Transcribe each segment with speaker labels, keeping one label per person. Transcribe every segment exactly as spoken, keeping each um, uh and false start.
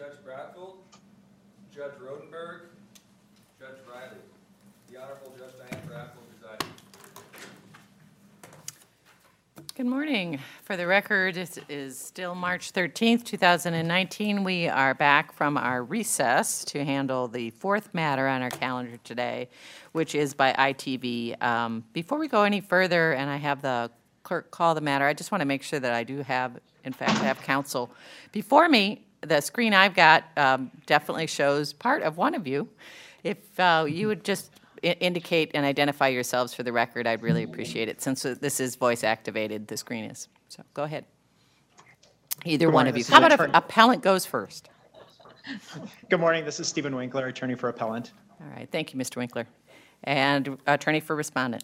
Speaker 1: Judge Bradfield, Judge Rodenberg, Judge Riley. The Honorable Judge Diane Bradfield presiding.
Speaker 2: Good morning. For the record, it is still March thirteenth, two thousand nineteen. We are back from our recess to handle the fourth matter on our calendar today, which is by I T V. Um, before we go any further, and I have the clerk call the matter, I just want to make sure that I do have, in fact, have counsel before me. The screen I've got um, definitely shows part of one of you. If uh, you would just I- indicate and identify yourselves for the record, I'd really appreciate it. Since this is voice activated, the screen is. So go ahead. Either
Speaker 3: Good
Speaker 2: one
Speaker 3: morning,
Speaker 2: of you.
Speaker 3: this is
Speaker 2: How about if
Speaker 3: attorney-
Speaker 2: appellant goes first?
Speaker 3: Good morning. This is Stephen Winkler, attorney for appellant.
Speaker 2: All right. Thank you, Mister Winkler. And attorney for respondent.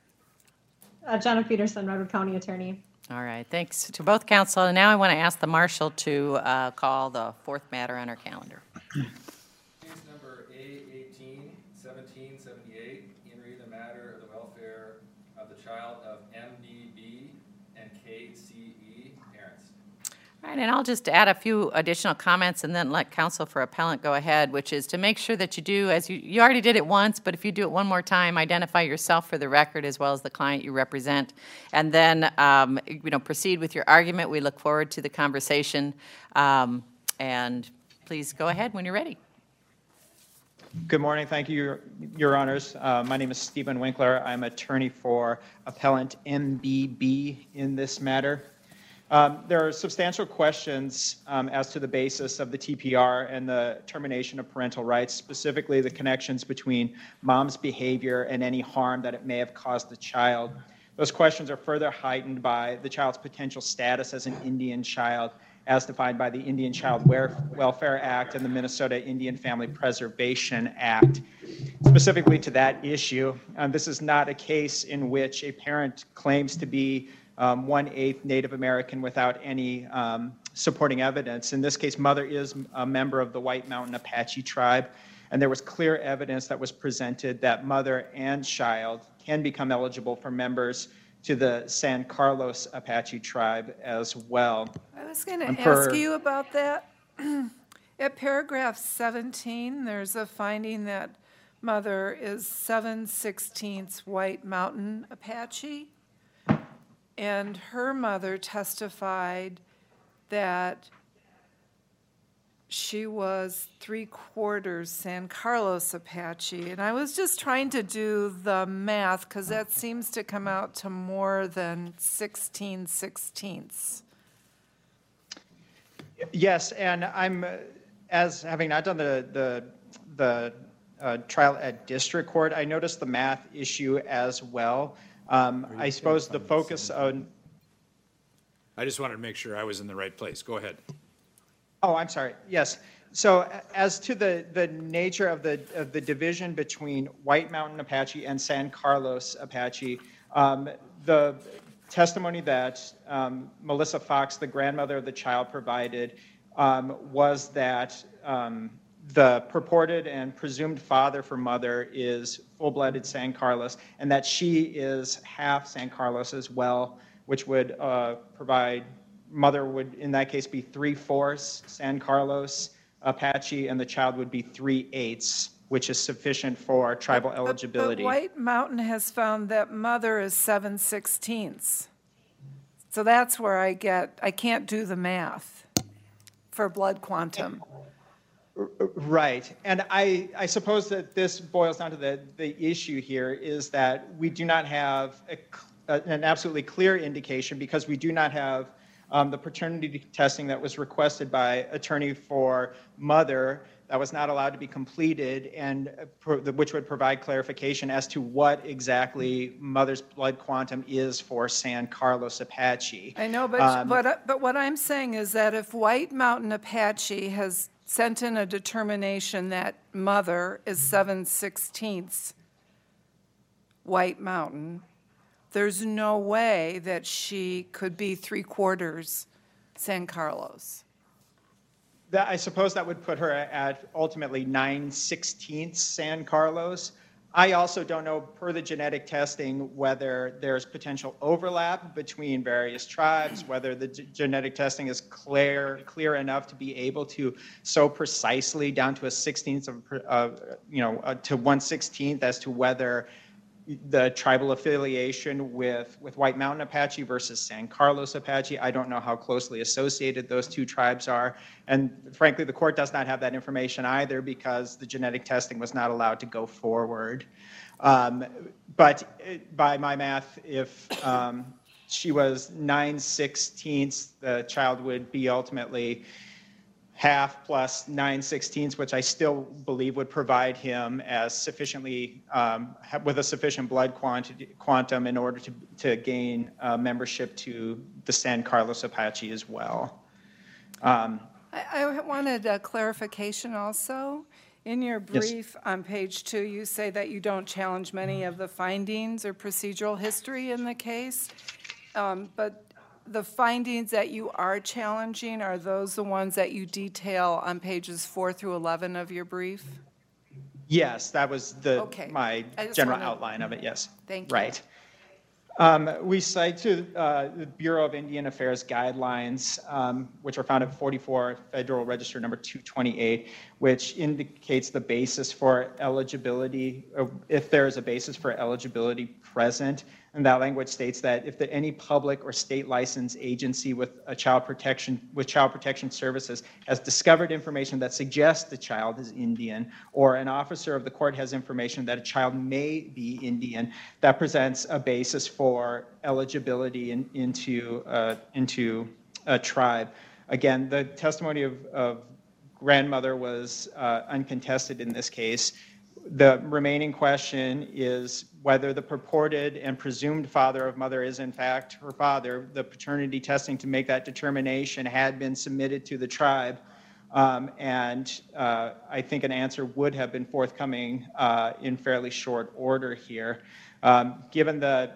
Speaker 4: Uh, Jenna Peterson, Redwood County Attorney.
Speaker 2: All right. Thanks to both counsel. And now I want to ask the marshal to uh, call the fourth matter on our calendar.
Speaker 1: Case number A eighteen seventeen seventy-eight, in re the matter of the welfare of the child of M D B and K C E parents.
Speaker 2: All right, and I'll just add a few additional comments and then let counsel for appellant go ahead, which is to make sure that you do, as you, you already did it once, but if you do it one more time, identify yourself for the record as well as the client you represent, and then, um, you know, proceed with your argument. We look forward to the conversation, um, and please go ahead when you're ready.
Speaker 3: Good morning. Thank you, Your, Your Honors. Uh, my name is Stephen Winkler. I'm attorney for appellant M B B in this matter. Um, there are substantial questions um, as to the basis of the T P R and the termination of parental rights, specifically the connections between mom's behavior and any harm that it may have caused the child. Those questions are further heightened by the child's potential status as an Indian child, as defined by the Indian Child Welfare Act and the Minnesota Indian Family Preservation Act. Specifically to that issue, um, this is not a case in which a parent claims to be um, one-eighth Native American without any um, supporting evidence. In this case, mother is a member of the White Mountain Apache tribe, and there was clear evidence that was presented that mother and child can become eligible for members to the San Carlos Apache tribe as well.
Speaker 5: I was going to
Speaker 3: And
Speaker 5: ask
Speaker 3: per-
Speaker 5: you about that. At paragraph seventeen, there's a finding that mother is seven sixteenths White Mountain Apache, and her mother testified that she was three-quarters San Carlos Apache. And I was just trying to do the math, because that seems to come out to more than sixteen sixteenths.
Speaker 3: Yes, and I'm, uh, as having not done the the, the uh, trial at district court, I noticed the math issue as well. Um, I suppose the focus on.
Speaker 6: I just wanted to make sure I was in the right place. Go ahead.
Speaker 3: Oh, I'm sorry. Yes. So a- as to the, the nature of the of the division between White Mountain Apache and San Carlos Apache, um, the testimony that um, Melissa Fox, the grandmother of the child, provided um, was that um, the purported and presumed father for mother is full-blooded San Carlos, and that she is half San Carlos as well, which would uh, provide, mother would in that case be three-fourths San Carlos Apache, and the child would be three-eighths, which is sufficient for tribal
Speaker 5: But-
Speaker 3: eligibility.
Speaker 5: But White Mountain has found that mother is seven sixteenths. So that's where I get, I can't do the math for blood quantum.
Speaker 3: Right. And I, I suppose that this boils down to the, the issue here is that we do not have a, a- an absolutely clear indication, because we do not have um, the paternity testing that was requested by attorney for mother that was not allowed to be completed, and uh, pro- the- which would provide clarification as to what exactly mother's blood quantum is for San Carlos Apache.
Speaker 5: I know, but,
Speaker 3: Um,
Speaker 5: but, but what I'm saying is that if White Mountain Apache has sent in a determination that mother is seven sixteenths White Mountain, there's no way that she could be three quarters San Carlos.
Speaker 3: That, I suppose that would put her at ultimately nine sixteenths San Carlos. I also don't know, per the genetic testing, whether there's potential overlap between various tribes, whether the g- genetic testing is clear, clear enough to be able to so precisely down to a sixteenth of, per- of you know, uh, to one sixteenth as to whether the tribal affiliation with, with White Mountain Apache versus San Carlos Apache. I don't know how closely associated those two tribes are. And frankly, the court does not have that information either because the genetic testing was not allowed to go forward. Um, but it, by my math, if um, she was nine sixteenths, the child would be ultimately half plus nine sixteenths, which I still believe would provide him as sufficiently, um, with a sufficient blood quantity, quantum in order to, to gain uh, membership to the San Carlos Apache as well. Um,
Speaker 5: I, I wanted a clarification also. In your
Speaker 3: Yes.
Speaker 5: brief on page two, you say that you don't challenge many of the findings or procedural history in the case. Um, but the findings that you are challenging, are those the ones that you detail on pages four through eleven of your brief?
Speaker 3: Yes, that was the,
Speaker 5: Okay.
Speaker 3: my
Speaker 5: I just
Speaker 3: general
Speaker 5: wanted-
Speaker 3: outline of it, yes.
Speaker 5: Thank you.
Speaker 3: Right. Um, we cite to uh, the Bureau of Indian Affairs guidelines, um, which are found at forty-four Federal Register number two twenty-eight, which indicates the basis for eligibility, or if there is a basis for eligibility present. And that language states that if the, any public or state licensed agency with a child protection with child protection services has discovered information that suggests the child is Indian, or an officer of the court has information that a child may be Indian, that presents a basis for eligibility in, into uh, into a tribe. Again, the testimony of, of grandmother was uh, uncontested in this case. The remaining question is whether the purported and presumed father of mother is in fact her father. The paternity testing to make that determination had been submitted to the tribe, um, and uh, I think an answer would have been forthcoming uh, in fairly short order here. Um, given the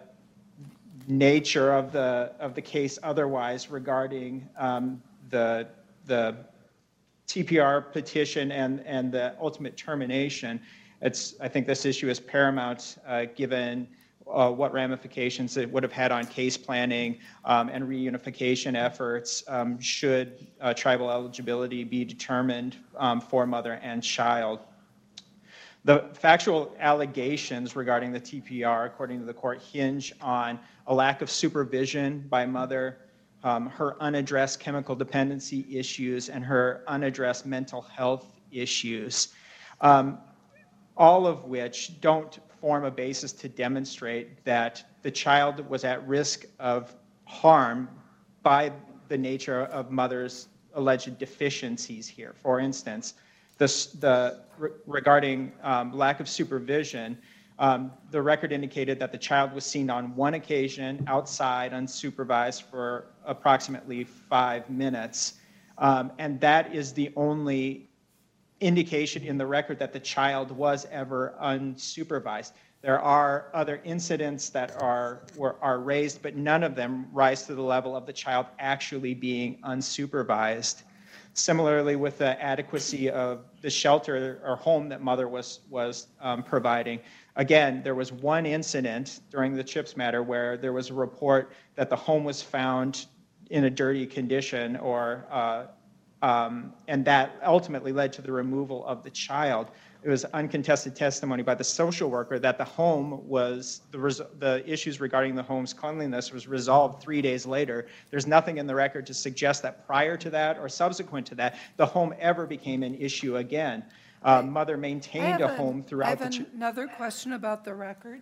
Speaker 3: nature of the of the case otherwise regarding um, the the T P R petition and and the ultimate termination, it's I think this issue is paramount uh, given uh, what ramifications it would have had on case planning um, and reunification efforts um, should uh, tribal eligibility be determined um, for mother and child. The factual allegations regarding the T P R, according to the court, hinge on a lack of supervision by mother, um, her unaddressed chemical dependency issues, and her unaddressed mental health issues, um, all of which don't form a basis to demonstrate that the child was at risk of harm by the nature of mother's alleged deficiencies here. For instance, this, the re- regarding um, lack of supervision, um, the record indicated that the child was seen on one occasion outside unsupervised for approximately five minutes. Um, and that is the only indication in the record that the child was ever unsupervised. There are other incidents that are, were, are raised, but none of them rise to the level of the child actually being unsupervised. Similarly, with the adequacy of the shelter or home that mother was, was um, providing. Again, there was one incident during the CHIPS matter where there was a report that the home was found in a dirty condition, or uh, um, and that ultimately led to the removal of the child. It was uncontested testimony by the social worker that the home was, the, res- the issues regarding the home's cleanliness was resolved three days later. There's nothing in the record to suggest that prior to that or subsequent to that, the home ever became an issue again. Uh, mother
Speaker 5: I
Speaker 3: maintained
Speaker 5: have
Speaker 3: a home
Speaker 5: an-
Speaker 3: throughout
Speaker 5: I
Speaker 3: the...
Speaker 5: have
Speaker 3: ch-
Speaker 5: another question about the record.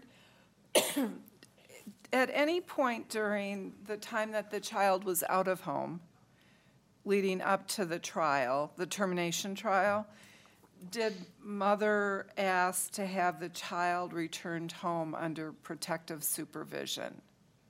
Speaker 5: At any point during the time that the child was out of home, leading up to the trial, the termination trial, did mother ask to have the child returned home under protective supervision?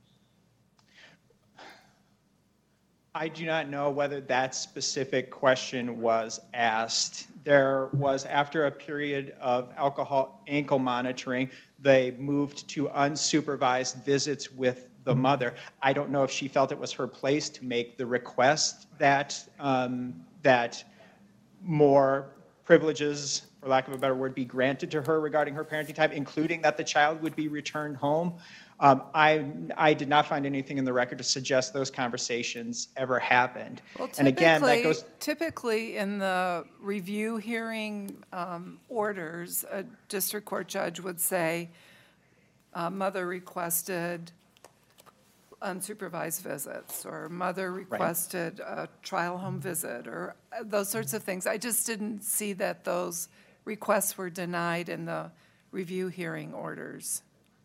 Speaker 3: I do not know whether that specific question was asked. There was, after a period of alcohol ankle monitoring, they moved to unsupervised visits with the mother. I don't know if she felt it was her place to make the request that um, that more privileges for lack of a better word, be granted to her regarding her parenting time, including that the child would be returned home. Um, I, I did not find anything in the record to suggest those conversations ever happened.
Speaker 5: Well,
Speaker 3: And again, that
Speaker 5: typically,
Speaker 3: goes,
Speaker 5: typically in the review hearing um, orders, a district court judge would say, uh, mother requested unsupervised visits, or mother requested a trial home visit, or uh, those sorts of things. I just didn't see that those requests were denied in the review hearing orders.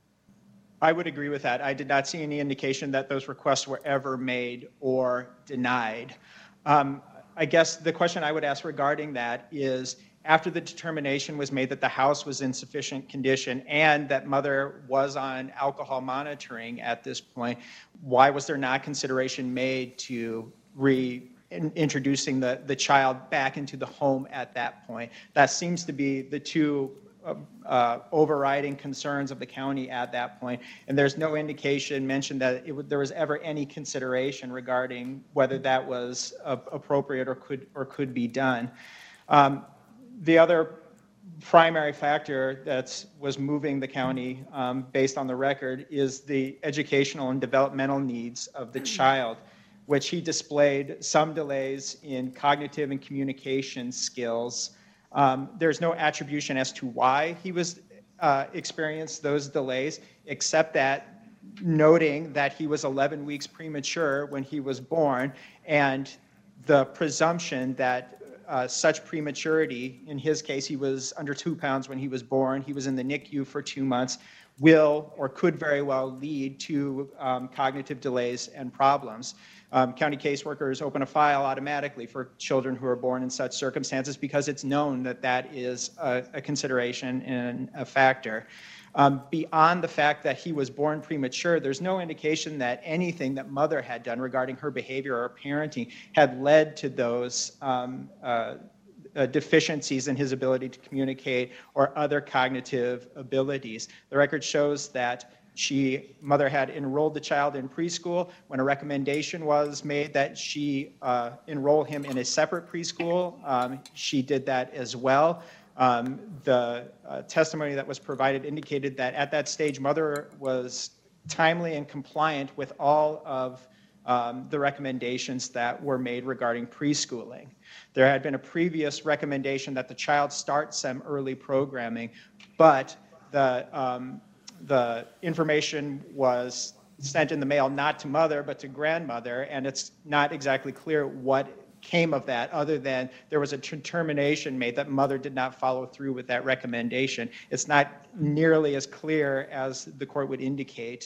Speaker 3: I would agree with that. I did not see any indication that those requests were ever made or denied. Um, I guess the question I would ask regarding that is, after the determination was made that the house was in sufficient condition and that mother was on alcohol monitoring at this point, why was there not consideration made to re in, introducing the, the child back into the home at that point? That seems to be the two uh, uh, overriding concerns of the county at that point. And there's no indication mentioned that it would, there was ever any consideration regarding whether that was uh, appropriate or could, or could be done. Um, The other primary factor that was moving the county, um, based on the record, is the educational and developmental needs of the child, which he displayed some delays in cognitive and communication skills. Um, there's no attribution as to why he was uh, experienced those delays, except that noting that he was eleven weeks premature when he was born, and the presumption that Uh, such prematurity, in his case, he was under two pounds when he was born, he was in the N I C U for two months, will or could very well lead to um, cognitive delays and problems. Um, county caseworkers open a file automatically for children who are born in such circumstances because it's known that that is a, a consideration and a factor. Um, beyond the fact that he was born premature, there's no indication that anything that mother had done regarding her behavior or parenting had led to those um, uh, uh, deficiencies in his ability to communicate or other cognitive abilities. The record shows that she, mother had enrolled the child in preschool. When a recommendation was made that she uh, enroll him in a separate preschool, um, she did that as well. Um, the uh, testimony that was provided indicated that at that stage, mother was timely and compliant with all of um, the recommendations that were made regarding preschooling. There had been a previous recommendation that the child start some early programming, but the, um, the information was sent in the mail not to mother, but to grandmother, and it's not exactly clear what came of that, other than there was a determination made that mother did not follow through with that recommendation. It's not nearly as clear as the court would indicate.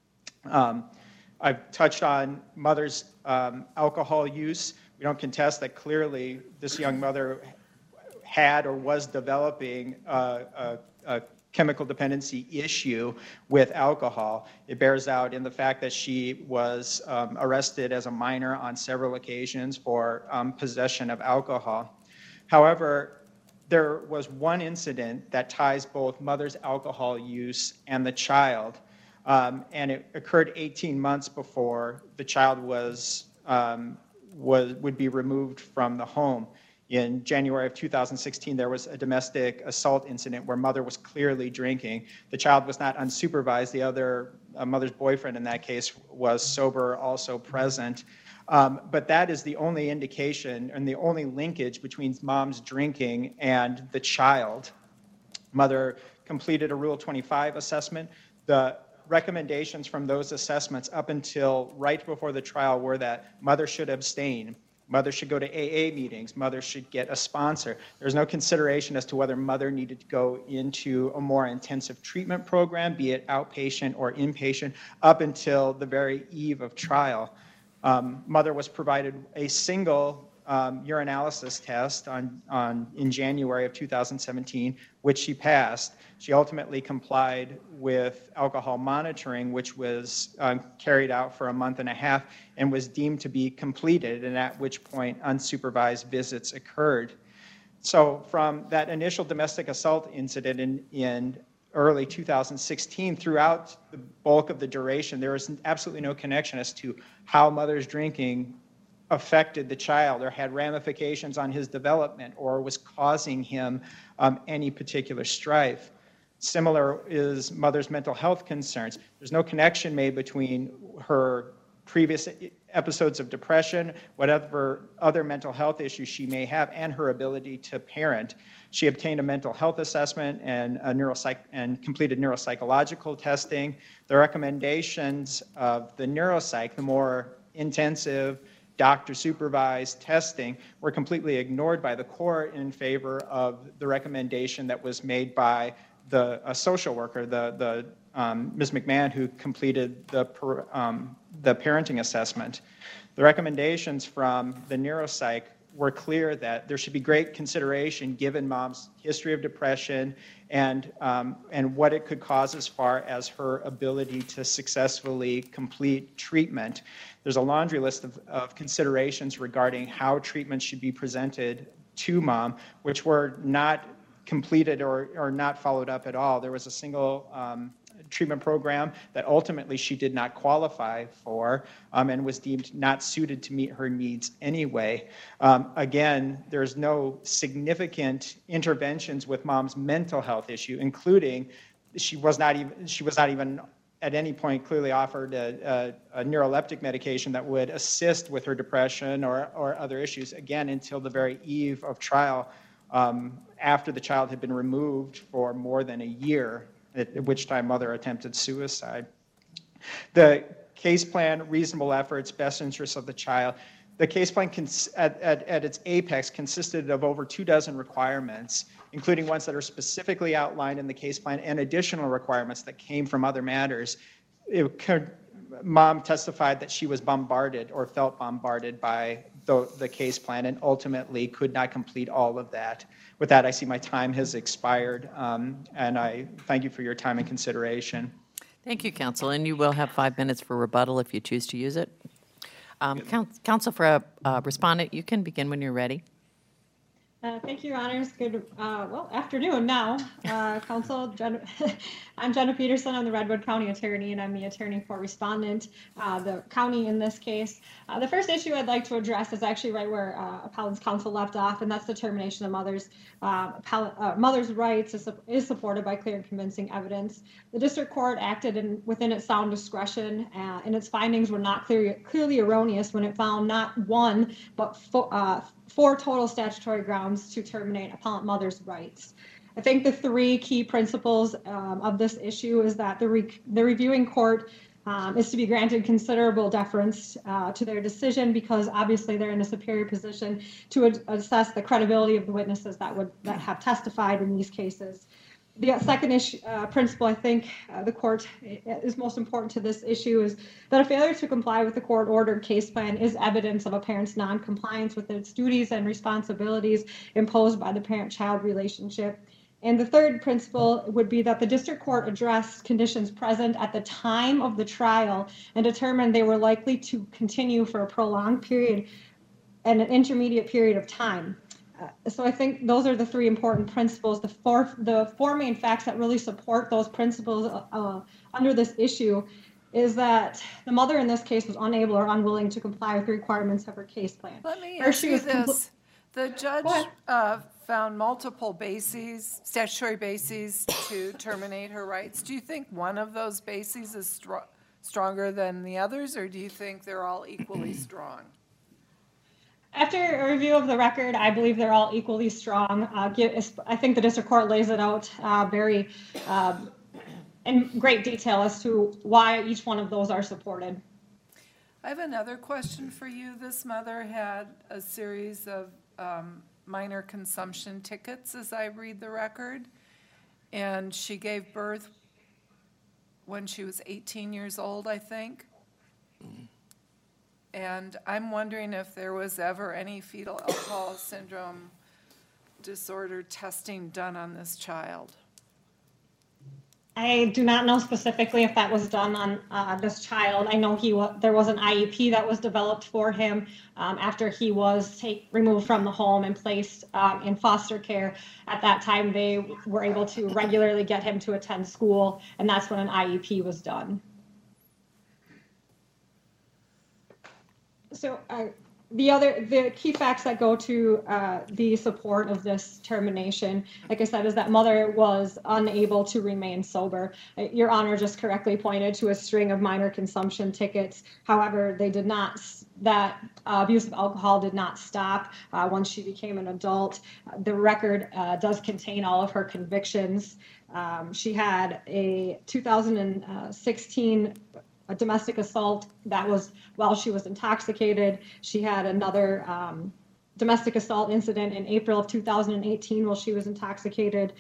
Speaker 3: Um, I've touched on mother's um, alcohol use. We don't contest that clearly this young mother had or was developing uh, a, a chemical dependency issue with alcohol. It bears out in the fact that she was um, arrested as a minor on several occasions for um, possession of alcohol. However, there was one incident that ties both mother's alcohol use and the child, um, and it occurred eighteen months before the child was, um, was would be removed from the home. In January of two thousand sixteen, there was a domestic assault incident where mother was clearly drinking. The child was not unsupervised. The other uh, mother's boyfriend in that case was sober, also present. Um, but that is the only indication and the only linkage between mom's drinking and the child. Mother completed a Rule twenty-five assessment. The recommendations from those assessments up until right before the trial were that mother should abstain. Mother should go to A A meetings. Mother should get a sponsor. There's no consideration as to whether mother needed to go into a more intensive treatment program, be it outpatient or inpatient, up until the very eve of trial. Um, mother was provided a single um, urinalysis test on, on, in January of two thousand seventeen, which she passed. She ultimately complied with alcohol monitoring, which was um, carried out for a month and a half and was deemed to be completed, and at which point unsupervised visits occurred. So from that initial domestic assault incident in, in early two thousand sixteen, throughout the bulk of the duration, there was absolutely no connection as to how mother's drinking affected the child or had ramifications on his development or was causing him um, any particular strife. Similar is mother's mental health concerns. There's no connection made between her previous episodes of depression, whatever other mental health issues she may have, and her ability to parent. She obtained a mental health assessment and a neuropsych and completed neuropsychological testing. The recommendations of the neuropsych, the more intensive doctor-supervised testing, were completely ignored by the court in favor of the recommendation that was made by the a social worker, the the um, Miz McMahon, who completed the per, um, the parenting assessment. The recommendations from the neuropsych were clear that there should be great consideration given mom's history of depression and um, and what it could cause as far as her ability to successfully complete treatment. There's a laundry list of, of considerations regarding how treatment should be presented to mom, which were not completed or, or not followed up at all. There was a single um, treatment program that ultimately she did not qualify for um, and was deemed not suited to meet her needs anyway. Um, again, there's no significant interventions with mom's mental health issue, including she was not even she was not even at any point clearly offered a, a, a neuroleptic medication that would assist with her depression or, or other issues, again, until the very eve of trial, um, after the child had been removed for more than a year, at, at which time mother attempted suicide. The case plan, reasonable efforts, best interests of the child. The case plan cons- at, at, at its apex consisted of over two dozen requirements, including ones that are specifically outlined in the case plan and additional requirements that came from other matters. It could, mom testified that she was bombarded or felt bombarded by the, the case plan and ultimately could not complete all of that. With that, I see my time has expired, um, and I thank you for your time and consideration.
Speaker 2: Thank you, counsel, and you will have five minutes for rebuttal if you choose to use it. Um, counsel for a uh, respondent, you can begin when you're ready.
Speaker 4: Uh, thank you, Your Honors. Good, uh, well, afternoon now. Uh, Counsel, Jen- I'm Jenna Peterson. I'm the Redwood County Attorney, and I'm the attorney for respondent, uh, the county in this case. Uh, the first issue I'd like to address is actually right where uh, appellant's counsel left off, and that's the termination of mother's uh, appellant, uh, mother's rights is, is supported by clear and convincing evidence. The district court acted in, within its sound discretion, uh, and its findings were not clear, clearly erroneous when it found not one, but four, uh, four total statutory grounds to terminate appellant mother's rights. I think the three key principles um, of this issue is that the, re- the reviewing court um, is to be granted considerable deference uh, to their decision because obviously they're in a superior position to ad- assess the credibility of the witnesses that would that have testified in these cases. The second issue, uh, principle I think uh, the court is most important to this issue is that a failure to comply with the court-ordered case plan is evidence of a parent's non-compliance with its duties and responsibilities imposed by the parent-child relationship. And the third principle would be that the district court addressed conditions present at the time of the trial and determined they were likely to continue for a prolonged period and an intermediate period of time. Uh, so I think those are the three important principles. The four, the four main facts that really support those principles uh, under this issue is that the mother in this case was unable or unwilling to comply with the requirements of her case plan.
Speaker 5: Let me
Speaker 4: Or
Speaker 5: ask
Speaker 4: she
Speaker 5: you
Speaker 4: was compl-
Speaker 5: this. The judge
Speaker 4: Go ahead.
Speaker 5: uh, found multiple bases, statutory bases to terminate her rights. Do you think one of those bases is stro- stronger than the others, or do you think they're all equally strong?
Speaker 4: After a review of the record, I believe they're all equally strong. Uh, give, I think the district court lays it out uh, very um, in great detail as to why each one of those are supported.
Speaker 5: I have another question for you. This mother had a series of um, minor consumption tickets, as I read the record, and she gave birth when she was eighteen years old, I think. And I'm wondering if there was ever any fetal alcohol syndrome disorder testing done on this child.
Speaker 4: I do not know specifically if that was done on uh, this child. I know he wa- there was an I E P that was developed for him um, after he was take, removed from the home and placed um, in foster care. At that time, they were able to regularly get him to attend school, and that's when an I E P was done. So, uh, the other, the key facts that go to uh, the support of this termination, like I said, is that mother was unable to remain sober. Uh, Your Honor just correctly pointed to a string of minor consumption tickets. However, they did not, that uh, abuse of alcohol did not stop uh, once she became an adult. Uh, The record uh, does contain all of her convictions. Um, She had a two thousand sixteen a domestic assault that was while she was intoxicated. She had another um, domestic assault incident in April of two thousand eighteen while she was intoxicated.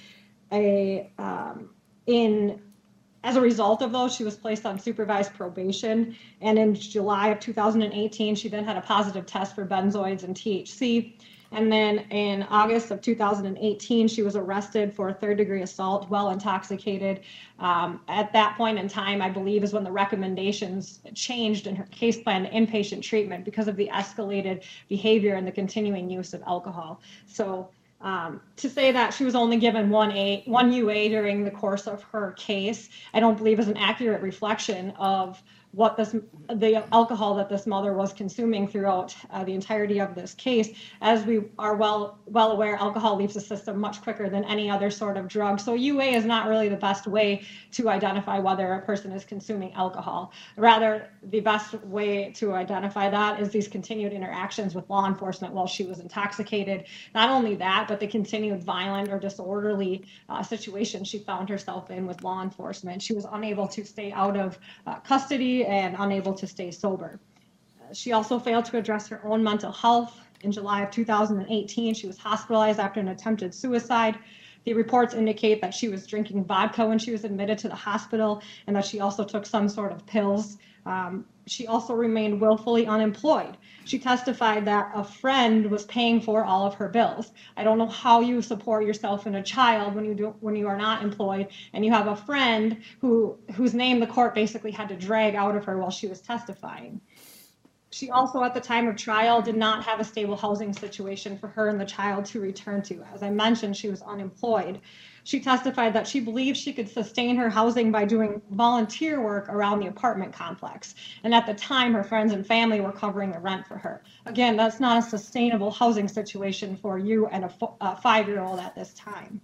Speaker 4: A um, in as a result of those, she was placed on supervised probation. And in July of two thousand eighteen, she then had a positive test for benzoids and T H C. And then in August of two thousand eighteen, she was arrested for a third degree assault while intoxicated. Um, at that point in time, I believe, is when the recommendations changed in her case plan to inpatient treatment because of the escalated behavior and the continuing use of alcohol. So um, to say that she was only given one A, one U A during the course of her case, I don't believe is an accurate reflection of what this, the alcohol that this mother was consuming throughout uh, the entirety of this case. As we are well well aware, alcohol leaves the system much quicker than any other sort of drug. So U A is not really the best way to identify whether a person is consuming alcohol. Rather, the best way to identify that is these continued interactions with law enforcement while she was intoxicated. Not only that, but the continued violent or disorderly uh, situation she found herself in with law enforcement. She was unable to stay out of uh, custody and unable to stay sober. Uh, She also failed to address her own mental health. In July of two thousand eighteen, she was hospitalized after an attempted suicide. The reports indicate that she was drinking vodka when she was admitted to the hospital and that she also took some sort of pills. Um, she also remained willfully unemployed. She testified that a friend was paying for all of her bills. I don't know how you support yourself and a child when you do, when you are not employed and you have a friend who whose name the court basically had to drag out of her while she was testifying. She also, at the time of trial, did not have a stable housing situation for her and the child to return to. As I mentioned, she was unemployed. She testified that she believed she could sustain her housing by doing volunteer work around the apartment complex. And at the time, her friends and family were covering the rent for her. Again, that's not a sustainable housing situation for you and a, a five-year-old at this time.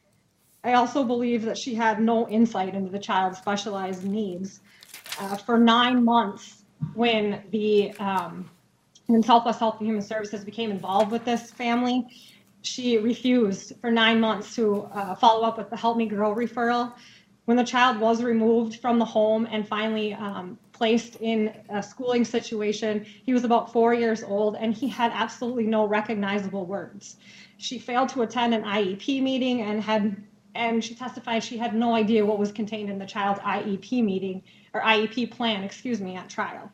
Speaker 4: I also believe that she had no insight into the child's specialized needs. Uh, for nine months, when the um, when Southwest Health and Human Services became involved with this family, she refused for nine months to uh, follow up with the Help Me Grow referral. When the child was removed from the home and finally um, placed in a schooling situation, he was about four years old and he had absolutely no recognizable words. She failed to attend an I E P meeting and had and she testified she had no idea what was contained in the child's I E P meeting, or I E P plan, excuse me, at trial.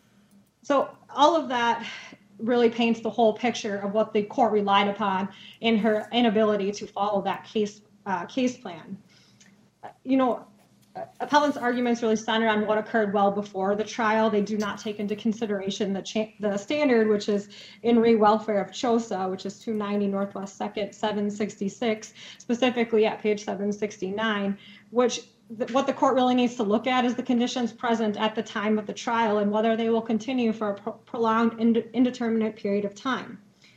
Speaker 4: So all of that really paints the whole picture of what the court relied upon in her inability to follow that case uh, case plan. You know, appellant's arguments really center on what occurred well before the trial. They do not take into consideration the cha- the standard, which is in re welfare of CHOSA, which is two ninety Northwest second, seven sixty-six, specifically at page seven sixty-nine, which th- what the court really needs to look at is the conditions present at the time of the trial and whether they will continue for a pro- prolonged ind- indeterminate period of time.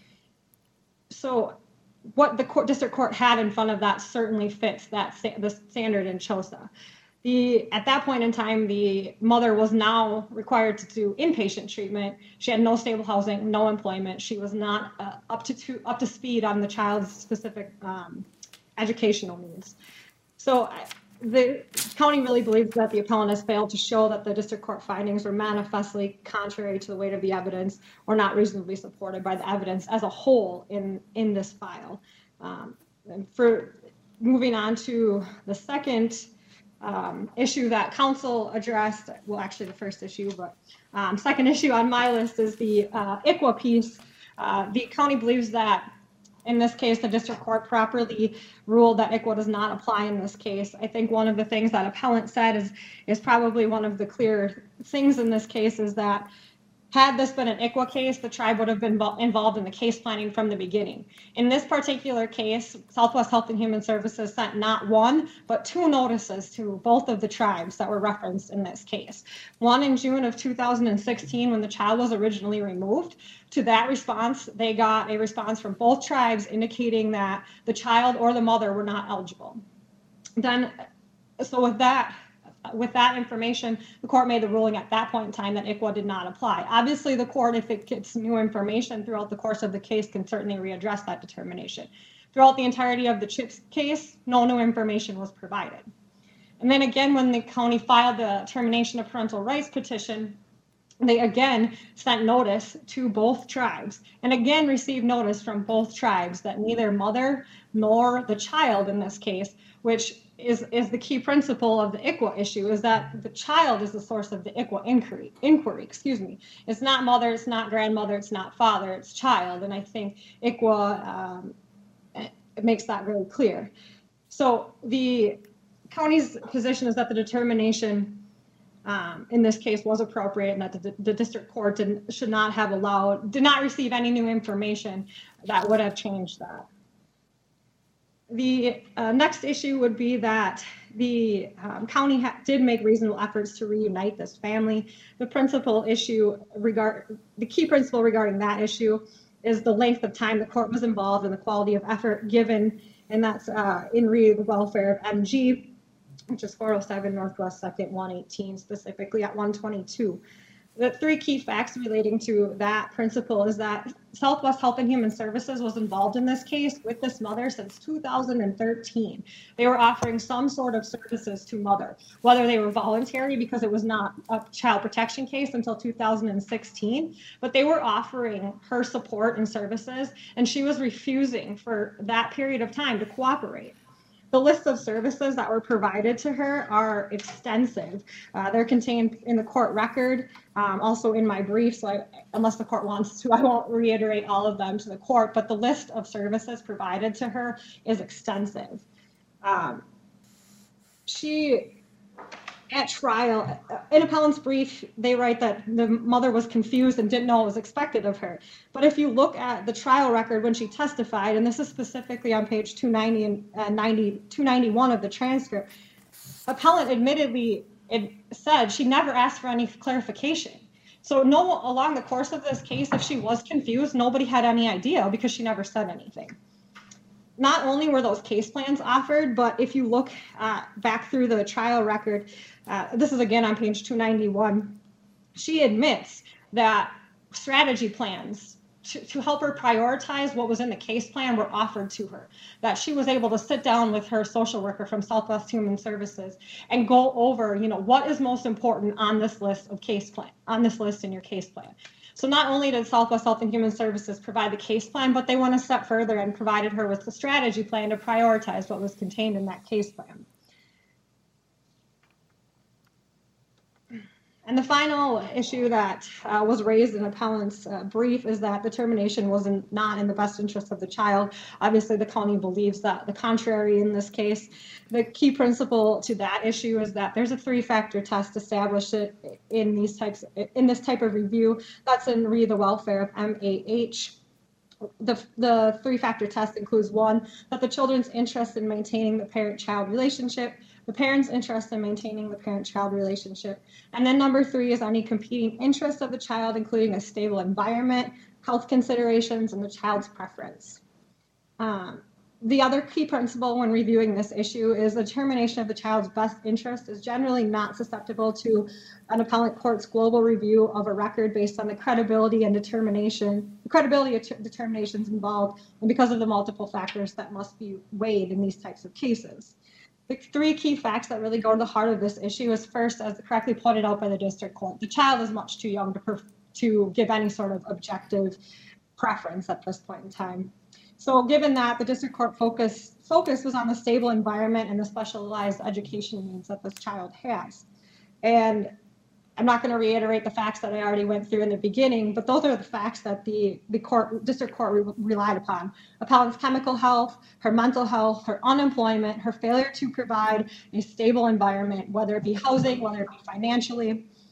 Speaker 4: So what the court, district court had in front of that certainly fits that sta- the standard in CHOSA. The, at that point in time, the mother was now required to do inpatient treatment. She had no stable housing, no employment. She was not uh, up to, to up to speed on the child's specific um, educational needs. So I, the county really believes that the appellant has failed to show that the district court findings were manifestly contrary to the weight of the evidence or not reasonably supported by the evidence as a whole in, in this file. Um, and for moving on to the second um, issue that council addressed, well, actually the first issue, but um, second issue on my list is the uh, I C W A piece. Uh, the county believes that in this case, the district court properly ruled that I C W A does not apply in this case. I think one of the things that appellant said is, is probably one of the clear things in this case is that Had this been an I C W A case, the tribe would have been involved in the case planning from the beginning. In this particular case, Southwest Health and Human Services sent not one, but two notices to both of the tribes that were referenced in this case. One in June of two thousand sixteen, when the child was originally removed. To that response, they got a response from both tribes indicating that the child or the mother were not eligible. Then, so with that, with that information, the court made the ruling at that point in time that I C W A did not apply. Obviously, the court, if it gets new information throughout the course of the case, can certainly readdress that determination. Throughout the entirety of the CHIPS case, no new information was provided. And then again, when the county filed the termination of parental rights petition, they again sent notice to both tribes and again received notice from both tribes that neither mother nor the child in this case, which is, is the key principle of the I C W A issue, is that the child is the source of the I C W A inquiry, inquiry, excuse me. It's not mother, it's not grandmother, it's not father, it's child. And I think I C W A um, it makes that very clear. So the county's position is that the determination Um, in this case was appropriate and that the, the district court didn't, should not have allowed, did not receive any new information that would have changed that. The uh, next issue would be that the um, county ha did make reasonable efforts to reunite this family. The principal issue regard, the key principle regarding that issue is the length of time the court was involved and the quality of effort given, and that's uh, in re the welfare of M G, which is four oh seven Northwest second one eighteen, specifically at one twenty-two. The three key facts relating to that principle is that Southwest Health and Human Services was involved in this case with this mother since two thousand thirteen. They were offering some sort of services to mother, whether they were voluntary because it was not a child protection case until two thousand sixteen, but they were offering her support and services, and she was refusing for that period of time to cooperate. The list of services that were provided to her are extensive. Uh, they're contained in the court record, um, also in my brief, so I, unless the court wants to, I won't reiterate all of them to the court, but the list of services provided to her is extensive. Um, she, at trial, in appellant's brief, they write that the mother was confused and didn't know what was expected of her. But if you look at the trial record when she testified, and this is specifically on page two ninety and uh, ninety, two ninety-one of the transcript, appellant admittedly it said she never asked for any clarification. So no, along the course of this case, if she was confused, nobody had any idea because she never said anything. Not only were those case plans offered, but if you look uh, back through the trial record, uh, this is again on page two ninety-one, she admits that strategy plans to, to help her prioritize what was in the case plan were offered to her, that she was able to sit down with her social worker from Southwest Human Services and go over, you know, what is most important on this list of case plan, on this list in your case plan. So not only did Southwest Health and Human Services provide the case plan, but they went a step further and provided her with the strategy plan to prioritize what was contained in that case plan. And the final issue that uh, was raised in appellant's uh, brief is that the termination was in, not in the best interest of the child. Obviously, the county believes that the contrary in this case. The key principle to that issue is that there's a three-factor test established in these types in this type of review. That's in Re the Welfare of M A H. The, the three-factor test includes one, that the children's interest in maintaining the parent-child relationship, the parent's interest in maintaining the parent-child relationship, and then number three is any competing interests of the child, including a stable environment, health considerations, and the child's preference. Um, the other key principle when reviewing this issue is the determination of the child's best interest is generally not susceptible to an appellate court's global review of a record based on the credibility and determination, the credibility of determinations involved, and because of the multiple factors that must be weighed in these types of cases. The three key facts that really go to the heart of this issue is first, as correctly pointed out by the district court, the child is much too young to, perf to give any sort of objective preference at this point in time. So given that, the district court focus, focus was on the stable environment and the specialized education needs that this child has. And I'm not going to reiterate the facts that I already went through in the beginning, but those are the facts that the, the court, district court re relied upon. Appellant's chemical health, her mental health, her unemployment, her failure to provide a stable environment, whether it be housing, whether it be financially.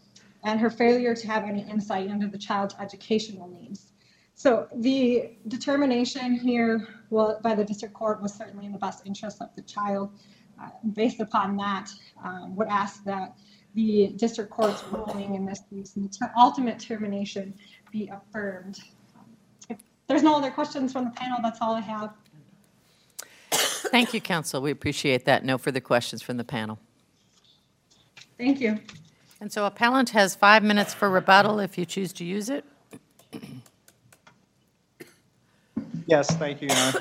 Speaker 4: and her failure to have any insight into the child's educational needs. So the determination here will, by the district court was certainly in the best interest of the child. Uh, based upon that, um, would ask that the district court's ruling in this case and the ultimate termination be affirmed. Um, if there's no other questions from the panel, that's all I have.
Speaker 2: Thank you, counsel. We appreciate that. No further questions from the panel.
Speaker 4: Thank you.
Speaker 2: And so appellant has five minutes for rebuttal if you choose to use it.
Speaker 3: Yes, thank you, Your Honor.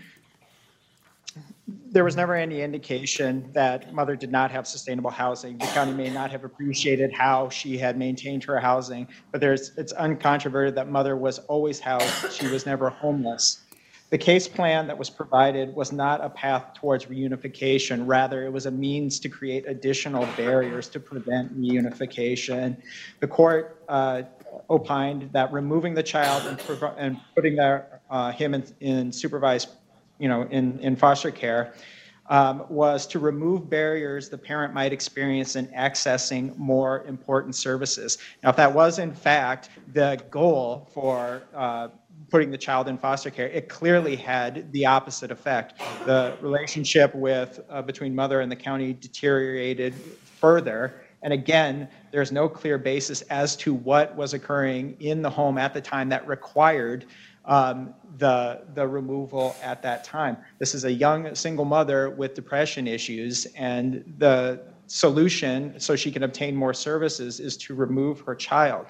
Speaker 3: There was never any indication that mother did not have sustainable housing. The county may not have appreciated how she had maintained her housing, but there's, it's uncontroverted that mother was always housed. She was never homeless. The case plan that was provided was not a path towards reunification. Rather, it was a means to create additional barriers to prevent reunification. The court uh, opined that removing the child and, provi- and putting their, uh, him in, in supervised, you know, in, in foster care um, was to remove barriers the parent might experience in accessing more important services. Now, if that was in fact the goal for uh, putting the child in foster care, it clearly had the opposite effect. The relationship with uh, between mother and the county deteriorated further. And again, there's no clear basis as to what was occurring in the home at the time that required um, the, the removal at that time. This is a young single mother with depression issues, and the solution so she can obtain more services is to remove her child.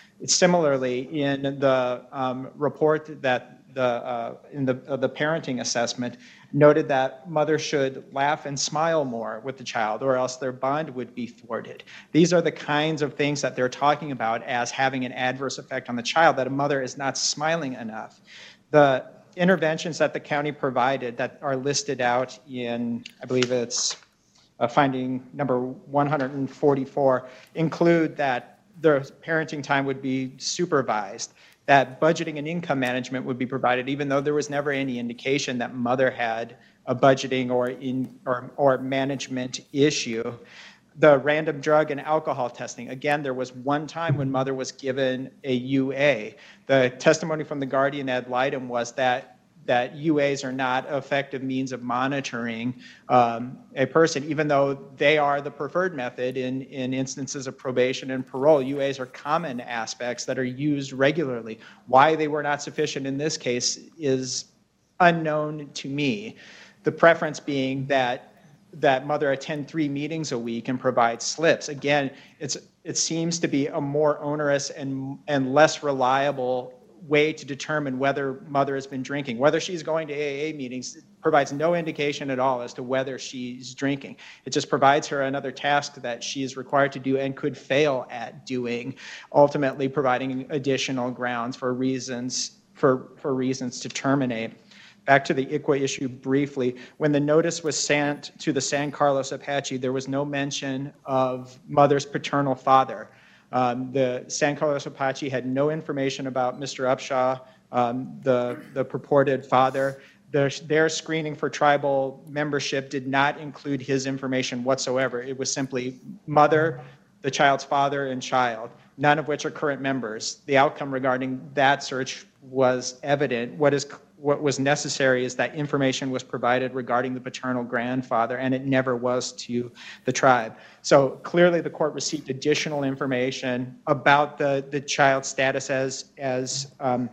Speaker 3: Similarly, in the um, report that the uh, in the uh, the parenting assessment noted that mothers should laugh and smile more with the child, or else their bond would be thwarted. These are the kinds of things that they're talking about as having an adverse effect on the child, that a mother is not smiling enough. The interventions that the county provided that are listed out in, I believe it's uh, finding number one hundred forty-four, include that the parenting time would be supervised, that budgeting and income management would be provided, even though there was never any indication that mother had a budgeting or in or, or management issue. The random drug and alcohol testing, again, there was one time when mother was given a U A. The testimony from the guardian ad litem was that that U As are not effective means of monitoring um, a person, even though they are the preferred method in, in instances of probation and parole. U As are common aspects that are used regularly. Why they were not sufficient in this case is unknown to me. The preference being that that mother attend three meetings a week and provide slips. Again, it's it seems to be a more onerous and and less reliable way to determine whether mother has been drinking. Whether she's going to A A meetings provides no indication at all as to whether she's drinking. It just provides her another task that she is required to do and could fail at doing, ultimately providing additional grounds for reasons for, for reasons to terminate. Back to the I C W A issue briefly, when the notice was sent to the San Carlos Apache, there was no mention of mother's paternal father. Um, the San Carlos Apache had no information about Mister Upshaw, um, the, the purported father. Their, their screening for tribal membership did not include his information whatsoever. It was simply mother, the child's father, and child, none of which are current members. The outcome regarding that search was evident. What is what was necessary is that information was provided regarding the paternal grandfather, and it never was to the tribe. So clearly the court received additional information about the, the child's status as, as um,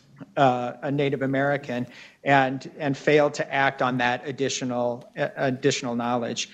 Speaker 3: uh, a Native American and, and failed to act on that additional, uh, additional knowledge.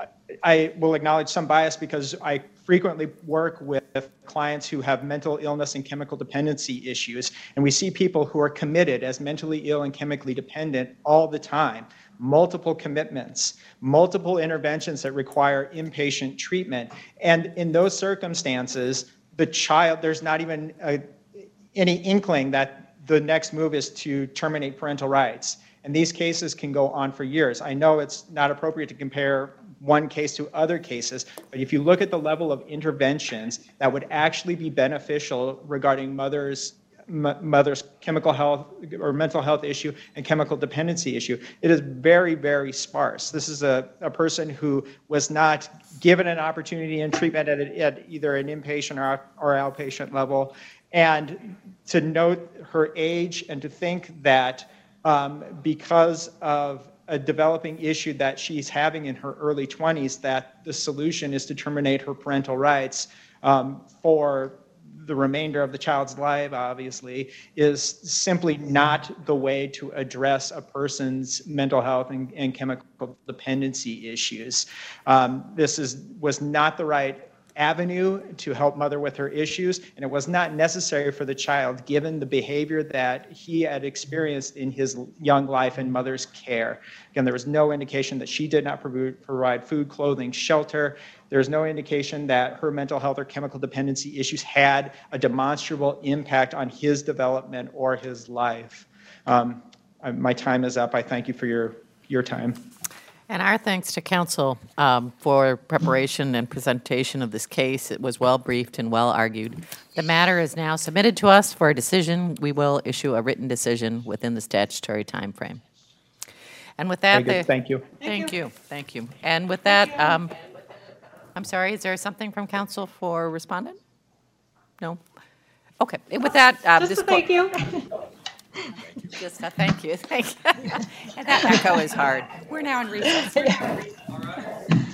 Speaker 3: I will acknowledge some bias because I frequently work with clients who have mental illness and chemical dependency issues, and we see people who are committed as mentally ill and chemically dependent all the time. Multiple commitments, multiple interventions that require inpatient treatment, and in those circumstances, the child, there's not even a, any inkling that the next move is to terminate parental rights. And these cases can go on for years. I know it's not appropriate to compare one case to other cases, but if you look at the level of interventions that would actually be beneficial regarding mother's m- mother's chemical health or mental health issue and chemical dependency issue. It is very, very sparse. This is a, a person who was not given an opportunity in treatment at, a, at either an inpatient or, out, or outpatient level. And to note her age and to think that um, because of a developing issue that she's having in her early twenties, that the solution is to terminate her parental rights um, for the remainder of the child's life, obviously, is simply not the way to address a person's mental health and, and chemical dependency issues. Um, this is was not the right avenue to help mother with her issues, and it was not necessary for the child given the behavior that he had experienced in his young life in mother's care. Again, there was no indication that she did not provide food, clothing, shelter. There's no indication that her mental health or chemical dependency issues had a demonstrable impact on his development or his life. Um, my time is up. I thank you for your, your time.
Speaker 2: And our thanks to counsel um, for preparation and presentation of this case. It was well briefed and well argued. The matter is now submitted to us for a decision. We will issue a written decision within the statutory time frame. And with that,
Speaker 3: Very good.
Speaker 2: the-
Speaker 3: Thank you.
Speaker 2: Thank you, thank you. And with that, um, I'm sorry, is there something from counsel for respondent? No? Okay, with that, uh,
Speaker 4: Just
Speaker 2: this.
Speaker 4: a thank you.
Speaker 2: Just a thank you, thank you. And that echo is hard. We're now in recess.
Speaker 1: All right.